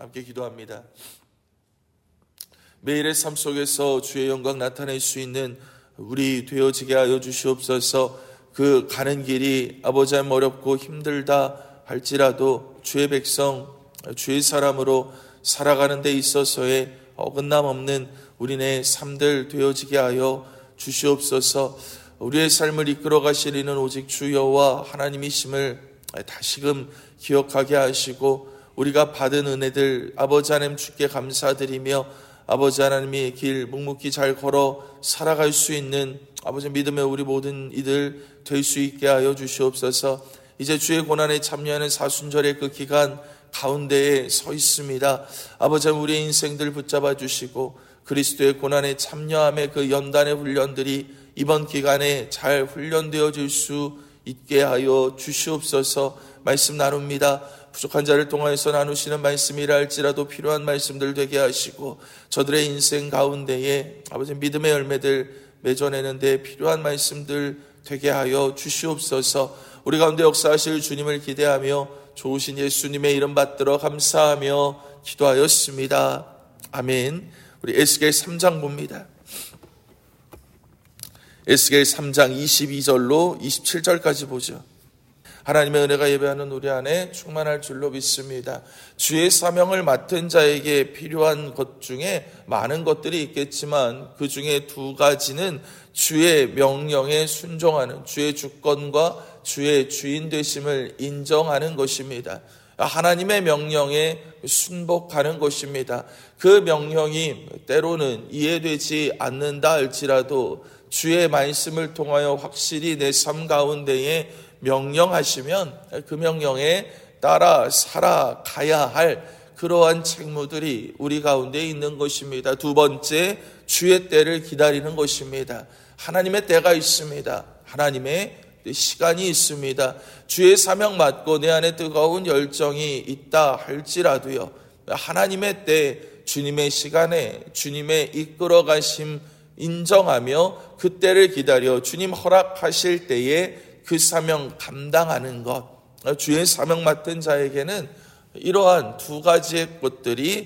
함께 기도합니다. 매일의 삶 속에서 주의 영광 나타낼 수 있는 우리 되어지게 하여 주시옵소서. 그 가는 길이 아버지 하나님 어렵고 힘들다 할지라도 주의 백성, 주의 사람으로 살아가는 데 있어서의 어긋남 없는 우리네 삶들 되어지게 하여 주시옵소서. 우리의 삶을 이끌어 가시리는 오직 주 여호와 하나님이심을 다시금 기억하게 하시고, 우리가 받은 은혜들 아버지 하나님 주께 감사드리며 아버지 하나님의 길 묵묵히 잘 걸어 살아갈 수 있는 아버지 믿음의 우리 모든 이들 될 수 있게 하여 주시옵소서. 이제 주의 고난에 참여하는 사순절의 그 기간 가운데에 서 있습니다. 아버지 우리의 인생들 붙잡아 주시고 그리스도의 고난에 참여함의 그 연단의 훈련들이 이번 기간에 잘 훈련되어질 수 있게 하여 주시옵소서. 말씀 나눕니다. 부족한 자를 통하여서 나누시는 말씀이라 할지라도 필요한 말씀들 되게 하시고, 저들의 인생 가운데에 아버지 믿음의 열매들 맺어내는 데 필요한 말씀들 되게 하여 주시옵소서. 우리 가운데 역사하실 주님을 기대하며 좋으신 예수님의 이름 받들어 감사하며 기도하였습니다. 아멘. 우리 에스겔 3장 봅니다. 에스겔 3장 22절로 27절까지 보죠. 하나님의 은혜가 예배하는 우리 안에 충만할 줄로 믿습니다. 주의 사명을 맡은 자에게 필요한 것 중에 많은 것들이 있겠지만 그 중에 두 가지는 주의 명령에 순종하는, 주의 주권과 주의 주인 되심을 인정하는 것입니다. 하나님의 명령에 순복하는 것입니다. 그 명령이 때로는 이해되지 않는다 할지라도 주의 말씀을 통하여 확실히 내 삶 가운데에 명령하시면 그 명령에 따라 살아가야 할 그러한 책무들이 우리 가운데 있는 것입니다. 두 번째, 주의 때를 기다리는 것입니다. 하나님의 때가 있습니다. 하나님의 시간이 있습니다. 주의 사명 맡고 내 안에 뜨거운 열정이 있다 할지라도요, 하나님의 때, 주님의 시간에 주님의 이끌어 가심 인정하며 그 때를 기다려 주님 허락하실 때에 그 사명 감당하는 것. 주의 사명 맡은 자에게는 이러한 두 가지의 것들이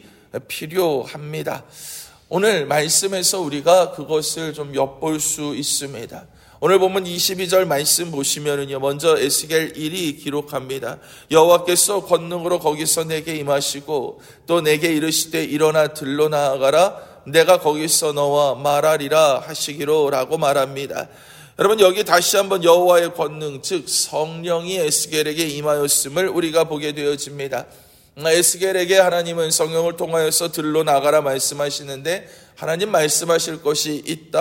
필요합니다. 오늘 말씀에서 우리가 그것을 좀 엿볼 수 있습니다. 오늘 보면 22절 말씀 보시면은요, 먼저 에스겔 1이 기록합니다. 여호와께서 권능으로 거기서 내게 임하시고 또 내게 이르시되 일어나 들로 나아가라, 내가 거기서 너와 말하리라 하시기로 라고 말합니다. 여러분, 여기 다시 한번 여호와의 권능, 즉 성령이 에스겔에게 임하였음을 우리가 보게 되어집니다. 에스겔에게 하나님은 성령을 통하여서 들로 나가라 말씀하시는데 하나님 말씀하실 것이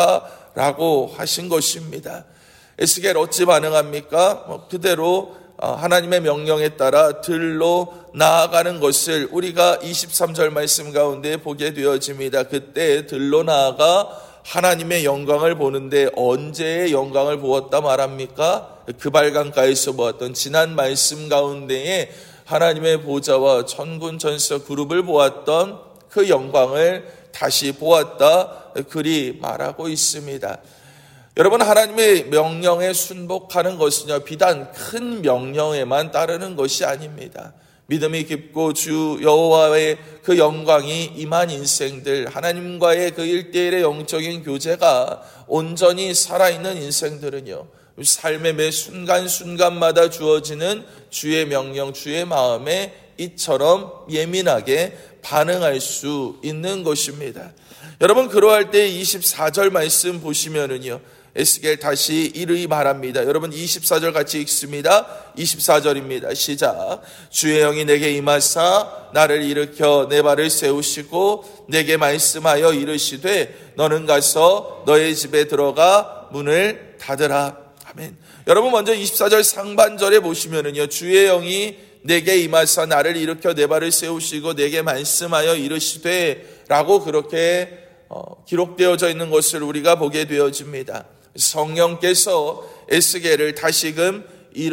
있다라고 하신 것입니다. 에스겔 어찌 반응합니까? 그대로 하나님의 명령에 따라 들로 나아가는 것을 우리가 23절 말씀 가운데 보게 되어집니다. 그때 들로 나아가 하나님의 영광을 보는데 언제의 영광을 보았다 말합니까? 그발강가에서 보았던 지난 말씀 가운데에 하나님의 보좌와 천군 천사 그룹을 보았던 그 영광을 다시 보았다, 그리 말하고 있습니다. 여러분, 하나님의 명령에 순복하는 것은요, 비단 큰 명령에만 따르는 것이 아닙니다. 믿음이 깊고 주 여호와의 그 영광이 임한 인생들, 하나님과의 그 1:1의 영적인 교제가 온전히 살아있는 인생들은요, 삶의 매 순간순간마다 주어지는 주의 명령, 주의 마음에 이처럼 예민하게 반응할 수 있는 것입니다. 여러분, 그러할 때 24절 말씀 보시면은요, 에스겔 다시 이르이 말합니다. 여러분, 24절 같이 읽습니다. 24절입니다. 시작. 주의 영이 내게 임하사 나를 일으켜 내 발을 세우시고 내게 말씀하여 이르시되 너는 가서 너의 집에 들어가 문을 닫으라. 아멘. 여러분, 먼저 24절 상반절에 보시면은요, 주의 영이 내게 임하사 나를 일으켜 내 발을 세우시고 내게 말씀하여 이르시되 라고 그렇게 기록되어져 있는 것을 우리가 보게 되어집니다. 성령께서 에스겔을 다시금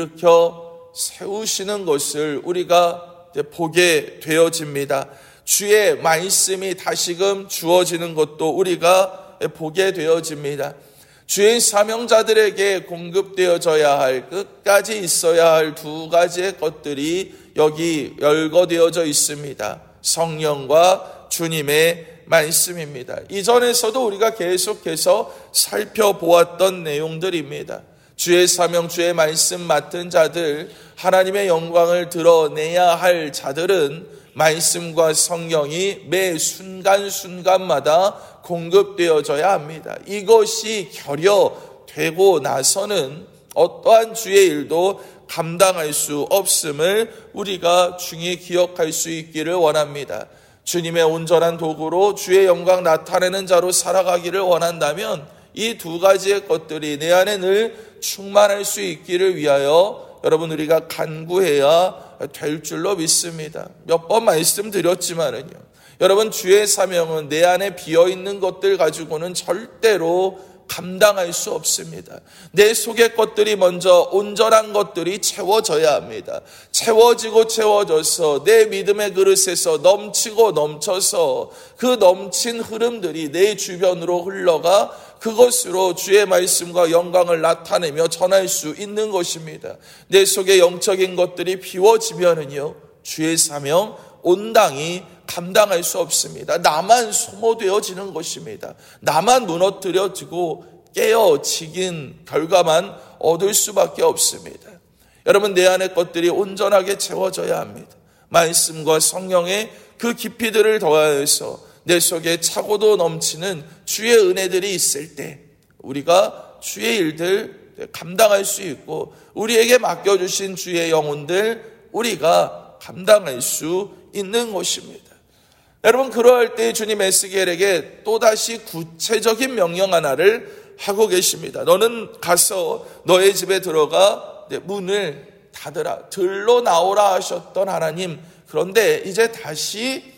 일으켜 세우시는 것을 우리가 보게 되어집니다. 주의 말씀이 다시금 주어지는 것도 우리가 보게 되어집니다. 주의 사명자들에게 공급되어져야 할, 끝까지 있어야 할 두 가지의 것들이 여기 열거되어져 있습니다. 성령과 주님의 말씀입니다. 이전에서도 우리가 계속해서 살펴보았던 내용들입니다. 주의 사명, 주의 말씀 맡은 자들, 하나님의 영광을 드러내야 할 자들은 말씀과 성령이 매 순간순간마다 공급되어져야 합니다. 이것이 결여되고 나서는 어떠한 주의 일도 감당할 수 없음을 우리가 중히 기억할 수 있기를 원합니다. 주님의 온전한 도구로 주의 영광 나타내는 자로 살아가기를 원한다면 이 두 가지의 것들이 내 안에 늘 충만할 수 있기를 위하여 여러분 우리가 간구해야 될 줄로 믿습니다. 몇 번 말씀드렸지만은요, 여러분 주의 사명은 내 안에 비어있는 것들 가지고는 절대로 감당할 수 없습니다. 내 속의 것들이 먼저 온전한 것들이 채워져야 합니다. 채워지고 채워져서 내 믿음의 그릇에서 넘치고 넘쳐서 그 넘친 흐름들이 내 주변으로 흘러가 그것으로 주의 말씀과 영광을 나타내며 전할 수 있는 것입니다. 내 속의 영적인 것들이 비워지면은요, 주의 사명 온당히 감당할 수 없습니다. 나만 소모되어지는 것입니다. 나만 무너뜨려지고 깨어지긴 결과만 얻을 수밖에 없습니다. 여러분, 내 안의 것들이 온전하게 채워져야 합니다. 말씀과 성령의 그 깊이들을 더하여서 내 속에 차고도 넘치는 주의 은혜들이 있을 때 우리가 주의 일들 감당할 수 있고 우리에게 맡겨주신 주의 영혼들 우리가 감당할 수 있는 것입니다. 여러분, 그러할 때 주님 에스겔에게 또다시 구체적인 명령 하나를 하고 계십니다. 너는 가서 너의 집에 들어가 문을 닫으라. 들로 나오라 하셨던 하나님, 그런데 이제 다시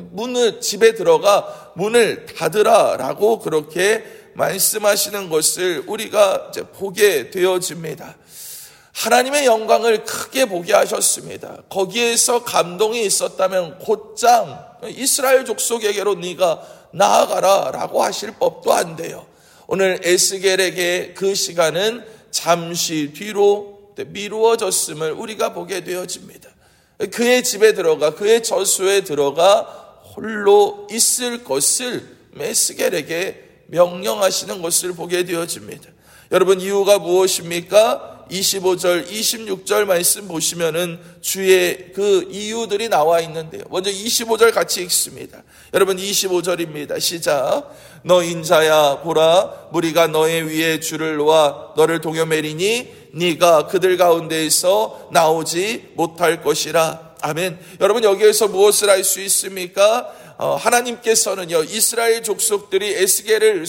집에 들어가 문을 닫으라라고 그렇게 말씀하시는 것을 우리가 이제 보게 되어집니다. 하나님의 영광을 크게 보게 하셨습니다. 거기에서 감동이 있었다면 곧장 이스라엘 족속에게로 네가 나아가라 라고 하실 법도 안 돼요. 오늘 에스겔에게 그 시간은 잠시 뒤로 미루어졌음을 우리가 보게 되어집니다. 그의 집에 들어가 그의 저수에 들어가 홀로 있을 것을 에스겔에게 명령하시는 것을 보게 되어집니다. 여러분, 이유가 무엇입니까? 25절, 26절 말씀 보시면은 주의 그 이유들이 나와 있는데요. 먼저 25절 같이 읽습니다. 여러분, 25절입니다. 시작. 너 인자야, 보라, 무리가 너의 위에 줄을 놓아 너를 동여매리니 네가 그들 가운데에서 나오지 못할 것이라. 아멘. 여러분, 여기에서 무엇을 알 수 있습니까? 하나님께서는요, 이스라엘 족속들이 에스겔을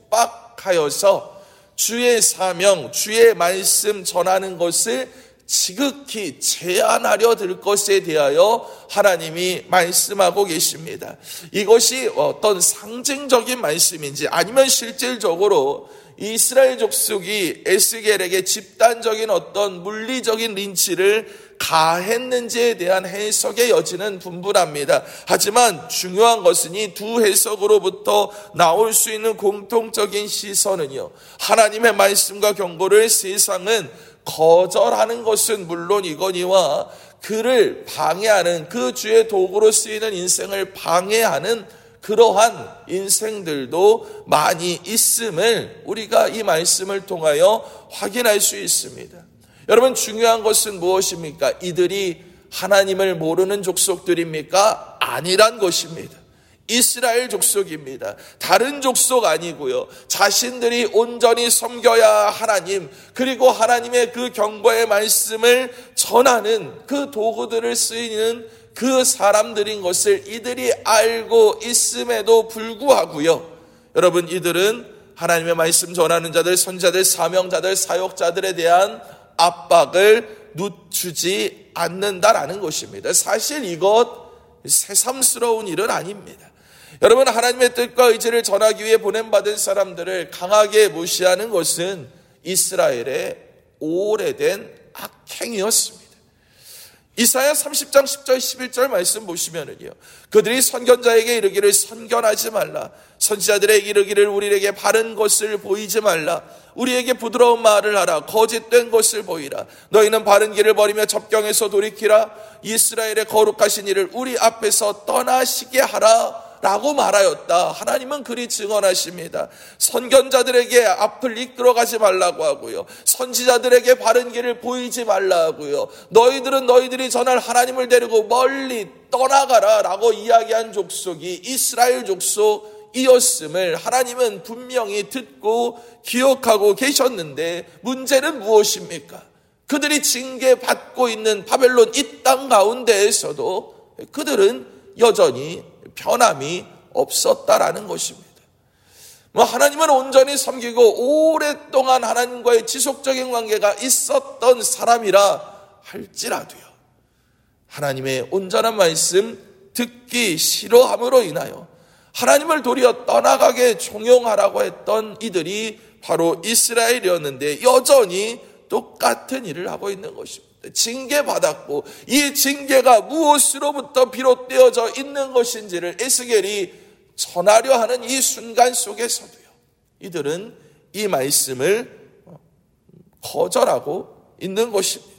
속박하여서 주의 사명, 주의 말씀 전하는 것을 지극히 제한하려 들 것에 대하여 하나님이 말씀하고 계십니다. 이것이 어떤 상징적인 말씀인지 아니면 실질적으로 이스라엘 족속이 에스겔에게 집단적인 어떤 물리적인 린치를 가했는지에 대한 해석의 여지는 분분합니다. 하지만 중요한 것은 이 두 해석으로부터 나올 수 있는 공통적인 시선은요, 하나님의 말씀과 경고를 세상은 거절하는 것은 물론이거니와 그를 방해하는, 그 주의 도구로 쓰이는 인생을 방해하는 그러한 인생들도 많이 있음을 우리가 이 말씀을 통하여 확인할 수 있습니다. 여러분, 중요한 것은 무엇입니까? 이들이 하나님을 모르는 족속들입니까? 아니란 것입니다. 이스라엘 족속입니다. 다른 족속 아니고요. 자신들이 온전히 섬겨야 하나님, 그리고 하나님의 그 경고의 말씀을 전하는 그 도구들을 쓰이는 그 사람들인 것을 이들이 알고 있음에도 불구하고요, 여러분, 이들은 하나님의 말씀 전하는 자들, 선자들, 사명자들, 사역자들에 대한 압박을 늦추지 않는다라는 것입니다. 사실 이것 새삼스러운 일은 아닙니다. 여러분, 하나님의 뜻과 의지를 전하기 위해 보냄받은 사람들을 강하게 무시하는 것은 이스라엘의 오래된 악행이었습니다. 이사야 30장 10절 11절 말씀 보시면은요, 그들이 선견자에게 이르기를 선견하지 말라, 선지자들에게 이르기를 우리에게 바른 것을 보이지 말라, 우리에게 부드러운 말을 하라, 거짓된 것을 보이라, 너희는 바른 길을 버리며 접경에서 돌이키라, 이스라엘의 거룩하신 이를 우리 앞에서 떠나시게 하라 라고 말하였다. 하나님은 그리 증언하십니다. 선견자들에게 앞을 이끌어가지 말라고 하고요, 선지자들에게 바른 길을 보이지 말라 하고요, 너희들은 너희들이 전할 하나님을 데리고 멀리 떠나가라 라고 이야기한 족속이 이스라엘 족속이었음을 하나님은 분명히 듣고 기억하고 계셨는데, 문제는 무엇입니까? 그들이 징계받고 있는 바벨론 이 땅 가운데에서도 그들은 여전히 변함이 없었다라는 것입니다. 하나님은 온전히 섬기고 오랫동안 하나님과의 지속적인 관계가 있었던 사람이라 할지라도요, 하나님의 온전한 말씀 듣기 싫어함으로 인하여 하나님을 도리어 떠나가게 종용하라고 했던 이들이 바로 이스라엘이었는데, 여전히 똑같은 일을 하고 있는 것입니다. 징계받았고 이 징계가 무엇으로부터 비롯되어져 있는 것인지를 에스겔이 전하려 하는 이 순간 속에서도요, 이들은 이 말씀을 거절하고 있는 것입니다.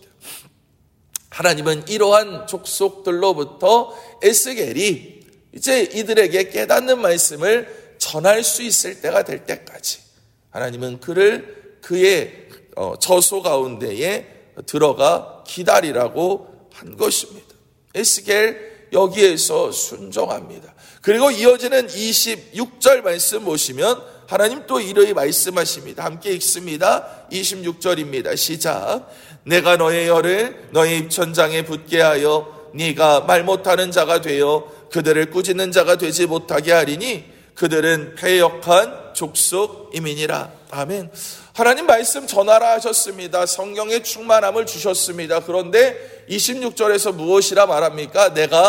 하나님은 이러한 족속들로부터 에스겔이 이제 이들에게 깨닫는 말씀을 전할 수 있을 때가 될 때까지 하나님은 그를 그의 저소 가운데에 들어가 기다리라고 한 것입니다. 에스겔 여기에서 순종합니다. 그리고 이어지는 26절 말씀 보시면 하나님 또 이러히 말씀하십니다. 함께 읽습니다. 26절입니다. 시작. 내가 너의 혀를 너의 입천장에 붙게 하여 네가 말 못하는 자가 되어 그들을 꾸짖는 자가 되지 못하게 하리니 그들은 패역한 족속임이니라. 아멘. 하나님 말씀 전하라 하셨습니다. 성경에 충만함을 주셨습니다. 그런데 26절에서 무엇이라 말합니까?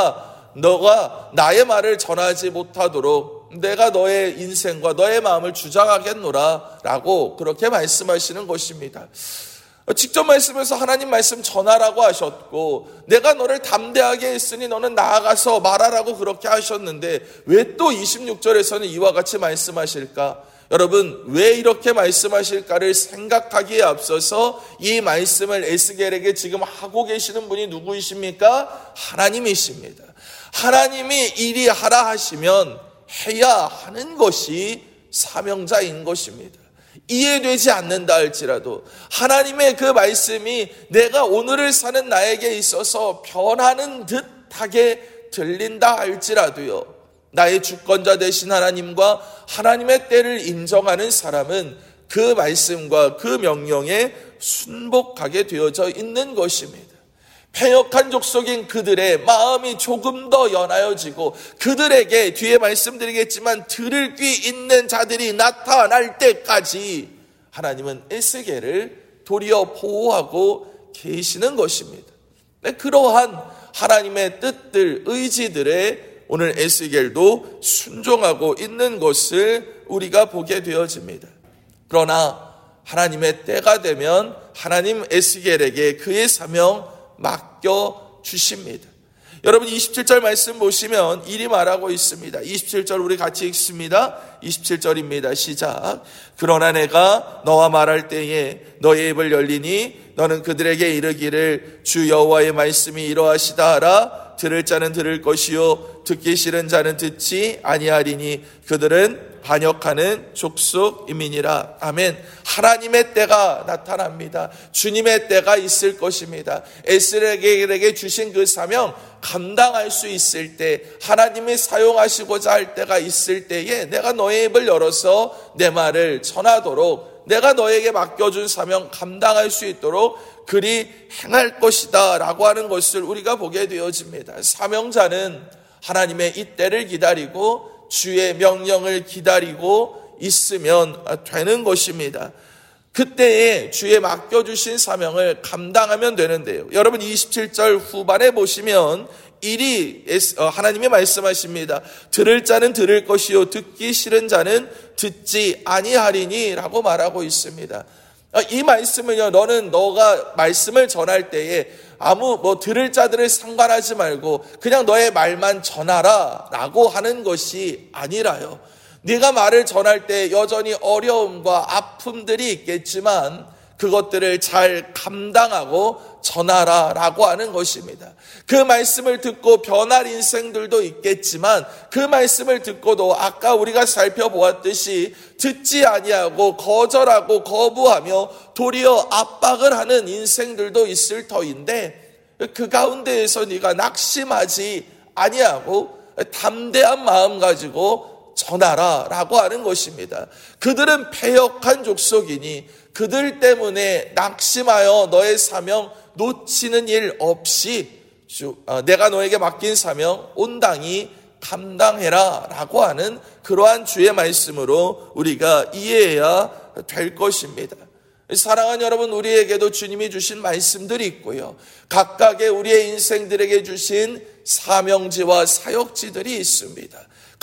너가 나의 말을 전하지 못하도록 내가 너의 인생과 너의 마음을 주장하겠노라 라고 그렇게 말씀하시는 것입니다. 직접 말씀에서 하나님 말씀 전하라고 하셨고, 내가 너를 담대하게 했으니 너는 나아가서 말하라고 그렇게 하셨는데 왜 또 26절에서는 이와 같이 말씀하실까? 여러분, 왜 이렇게 말씀하실까를 생각하기에 앞서서 이 말씀을 에스겔에게 지금 하고 계시는 분이 누구이십니까? 하나님이십니다. 하나님이 이리 하라 하시면 해야 하는 것이 사명자인 것입니다. 이해되지 않는다 할지라도 하나님의 그 말씀이 내가 오늘을 사는 나에게 있어서 변하는 듯하게 들린다 할지라도요, 나의 주권자 되신 하나님과 하나님의 때를 인정하는 사람은 그 말씀과 그 명령에 순복하게 되어져 있는 것입니다. 패역한 족속인 그들의 마음이 조금 더 연하여지고 그들에게 뒤에 말씀드리겠지만 들을 귀 있는 자들이 나타날 때까지 하나님은 에스겔을 도리어 보호하고 계시는 것입니다. 그러한 하나님의 뜻들, 의지들에 오늘 에스겔도 순종하고 있는 것을 우리가 보게 되어집니다. 그러나 하나님의 때가 되면 하나님 에스겔에게 그의 사명 맡겨 주십니다. 여러분 27절 말씀 보시면 이리 말하고 있습니다. 27절 우리 같이 읽습니다. 27절입니다. 시작. 그러나 내가 너와 말할 때에 너의 입을 열리니 너는 그들에게 이르기를 주 여호와의 말씀이 이러하시다 하라. 들을 자는 들을 것이요 듣기 싫은 자는 듣지 아니하리니 그들은 반역하는 족속임이니라. 아멘. 하나님의 때가 나타납니다. 주님의 때가 있을 것입니다. 에스겔에게 주신 그 사명 감당할 수 있을 때, 하나님이 사용하시고자 할 때가 있을 때에 내가 너의 입을 열어서 내 말을 전하도록, 내가 너에게 맡겨준 사명 감당할 수 있도록 그리 행할 것이다 라고 하는 것을 우리가 보게 되어집니다. 사명자는 하나님의 이 때를 기다리고 주의 명령을 기다리고 있으면 되는 것입니다. 그때에 주의 맡겨주신 사명을 감당하면 되는데요. 여러분 27절 후반에 보시면 이리 하나님이 말씀하십니다. 들을 자는 들을 것이요 듣기 싫은 자는 듣지 아니하리니 라고 말하고 있습니다. 이 말씀은요, 너가 말씀을 전할 때에 아무 들을 자들을 상관하지 말고 그냥 너의 말만 전하라 라고 하는 것이 아니라요. 네가 말을 전할 때 여전히 어려움과 아픔들이 있겠지만 그것들을 잘 감당하고 전하라 라고 하는 것입니다. 그 말씀을 듣고 변할 인생들도 있겠지만 그 말씀을 듣고도 아까 우리가 살펴보았듯이 듣지 아니하고 거절하고 거부하며 도리어 압박을 하는 인생들도 있을 터인데 그 가운데에서 네가 낙심하지 아니하고 담대한 마음 가지고 전하라 라고 하는 것입니다. 그들은 패역한 족속이니 그들 때문에 낙심하여 너의 사명 놓치는 일 없이 내가 너에게 맡긴 사명 온당히 감당해라 라고 하는 그러한 주의 말씀으로 우리가 이해해야 될 것입니다. 사랑하는 여러분, 우리에게도 주님이 주신 말씀들이 있고요. 각각의 우리의 인생들에게 주신 사명지와 사역지들이 있습니다.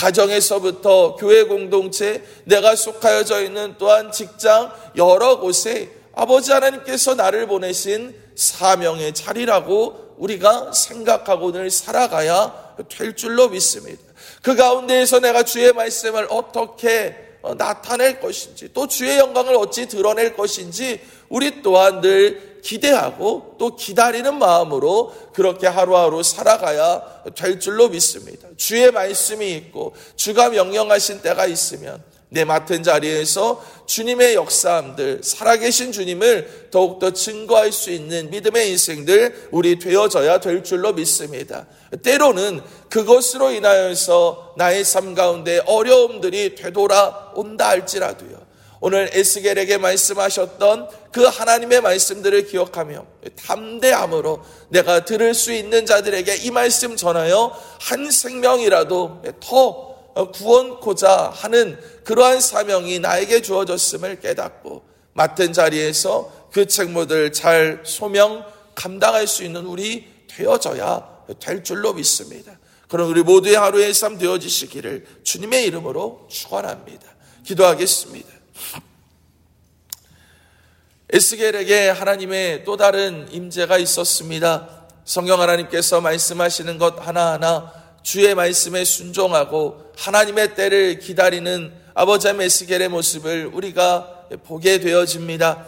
가정에서부터 교회 공동체, 내가 속하여져 있는 또한 직장, 여러 곳에 아버지 하나님께서 나를 보내신 사명의 자리라고 우리가 생각하고 늘 살아가야 될 줄로 믿습니다. 그 가운데에서 내가 주의 말씀을 어떻게 나타낼 것인지, 또 주의 영광을 어찌 드러낼 것인지 우리 또한 늘 기대하고 또 기다리는 마음으로 그렇게 하루하루 살아가야 될 줄로 믿습니다. 주의 말씀이 있고 주가 명령하신 때가 있으면 내 맡은 자리에서 주님의 역사함들, 살아계신 주님을 더욱더 증거할 수 있는 믿음의 인생들 우리 되어져야 될 줄로 믿습니다. 때로는 그것으로 인하여서 나의 삶 가운데 어려움들이 되돌아온다 할지라도요, 오늘 에스겔에게 말씀하셨던 그 하나님의 말씀들을 기억하며 담대함으로 내가 들을 수 있는 자들에게 이 말씀 전하여 한 생명이라도 더 구원코자 하는 그러한 사명이 나에게 주어졌음을 깨닫고 맡은 자리에서 그 책무들 잘 소명 감당할 수 있는 우리 되어져야 될 줄로 믿습니다. 그럼 우리 모두의 하루의 삶 되어지시기를 주님의 이름으로 축원합니다. 기도하겠습니다. 에스겔에게 하나님의 또 다른 임재가 있었습니다. 성경 하나님께서 말씀하시는 것 하나하나 주의 말씀에 순종하고 하나님의 때를 기다리는 아버지 에스겔의 모습을 우리가 보게 되어집니다.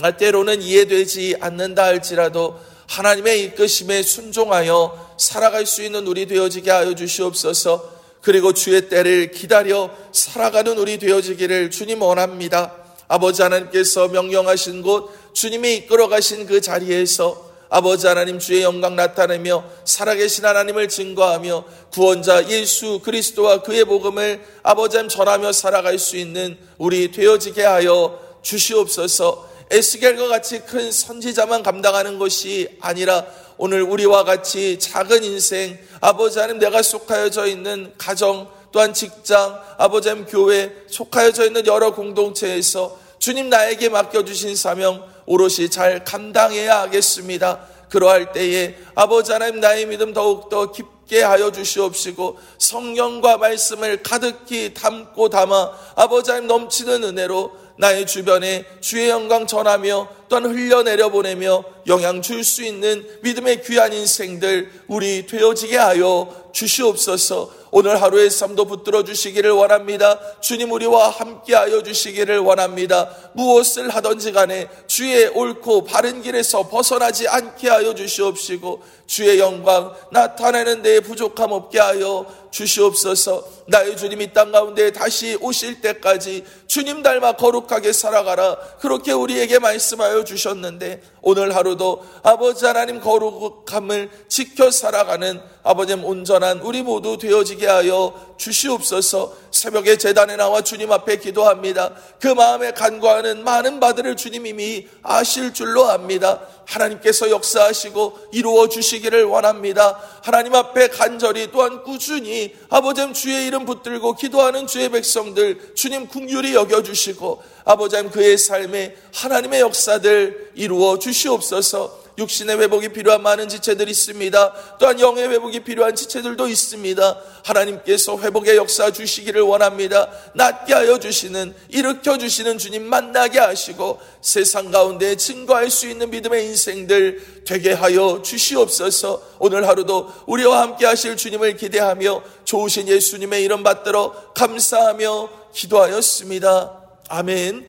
때로는 이해되지 않는다 할지라도 하나님의 이끄심에 순종하여 살아갈 수 있는 우리 되어지게 하여 주시옵소서. 그리고 주의 때를 기다려 살아가는 우리 되어지기를 주님 원합니다. 아버지 하나님께서 명령하신 곳, 주님이 이끌어 가신 그 자리에서 아버지 하나님 주의 영광 나타내며 살아계신 하나님을 증거하며 구원자 예수 그리스도와 그의 복음을 아버지 하나님 전하며 살아갈 수 있는 우리 되어지게 하여 주시옵소서. 에스겔과 같이 큰 선지자만 감당하는 것이 아니라 오늘 우리와 같이 작은 인생, 아버지 하나님 내가 속하여져 있는 가정, 또한 직장, 아버지 하나님 교회 속하여져 있는 여러 공동체에서 주님 나에게 맡겨주신 사명 오롯이 잘 감당해야 하겠습니다. 그러할 때에 아버지 하나님 나의 믿음 더욱더 깊게 하여 주시옵시고 성령과 말씀을 가득히 담고 담아 아버지 하나님 넘치는 은혜로 나의 주변에 주의 영광 전하며 또한 흘려내려 보내며 영향 줄 수 있는 믿음의 귀한 인생들 우리 되어지게 하여 주시옵소서. 오늘 하루의 삶도 붙들어 주시기를 원합니다. 주님 우리와 함께 하여 주시기를 원합니다. 무엇을 하든지 간에 주의 옳고 바른 길에서 벗어나지 않게 하여 주시옵시고 주의 영광 나타내는 데에 부족함 없게 하여 주시옵소서. 나의 주님 이 땅 가운데 다시 오실 때까지 주님 닮아 거룩하게 살아가라 그렇게 우리에게 말씀하여 주셨는데 오늘 하루도 아버지 하나님 거룩함을 지켜 살아가는 아버님 온전한 우리 모두 되어지게 하여 주시옵소서. 새벽에 제단에 나와 주님 앞에 기도합니다. 그 마음에 간구하는 많은 바들을 주님 이미 아실 줄로 압니다. 하나님께서 역사하시고 이루어 주시기를 원합니다. 하나님 앞에 간절히 또한 꾸준히 아버지 주의 이름 붙들고 기도하는 주의 백성들 주님 긍휼히 여겨주시고 아버지 그의 삶에 하나님의 역사들 이루어 주시옵소서. 육신의 회복이 필요한 많은 지체들이 있습니다. 또한 영의 회복이 필요한 지체들도 있습니다. 하나님께서 회복의 역사 주시기를 원합니다. 낫게 하여 주시는, 일으켜 주시는 주님 만나게 하시고 세상 가운데 증거할 수 있는 믿음의 인생들 되게 하여 주시옵소서. 오늘 하루도 우리와 함께 하실 주님을 기대하며 좋으신 예수님의 이름 받들어 감사하며 기도하였습니다. 아멘.